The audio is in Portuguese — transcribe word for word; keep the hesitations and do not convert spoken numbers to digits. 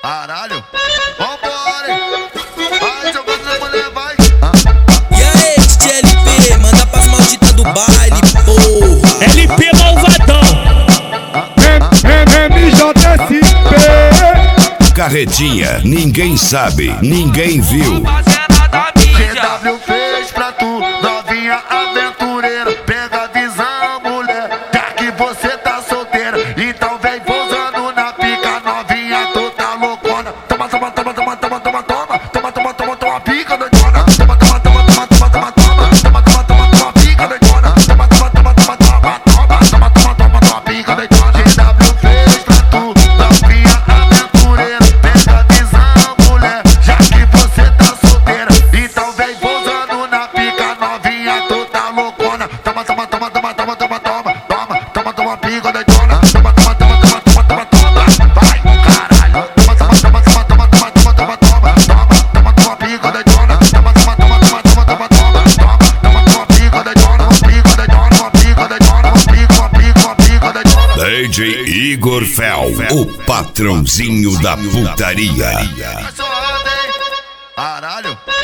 Caralho, vambora, hein? Vai jogando na mulher, vai. E aí, D J L P, manda pras malditas do baile, porra. L P malvadão. M J S P. Carretinha, ninguém sabe, ninguém viu. G W fez pra tu, novinha aventureira. Pega a visão, mulher, já que você tá solteira. Então vem pousando na pica, novinha, tu tá loucona. Toma, toma, toma, toma, toma, toma, toma. Toma, toma, toma, toma, pica doidona. Toma, toma, toma, toma, toma, toma, toma. Toma, toma, toma, toma, pica doidona. Toma, toma, toma, toma, toma, toma. Toma, toma, toma, toma, pica doidona. G W fez pra tu, novinha aventureira. Pega a visão, mulher, já que você tá solteira. Então vem pousando na pica, novinha, tu tá loucona. Toma, toma, toma, toma, toma, toma, toma. Toma, toma, toma, pica doidona. Toma, toma, toma, toma, toma, toma, toma. Vai, caralho. Toma, toma, toma, toma, toma, toma, toma, toma, toma. Toma, toma, toma, pica doidona. Toma, toma, toma, toma, toma, toma, toma. Toma, toma, toma, pica doidona. Pica doidona, pica doidona. Pica, pica, pica doidona. D J Igor Fel, o patrãozinho da putaria. Caralho.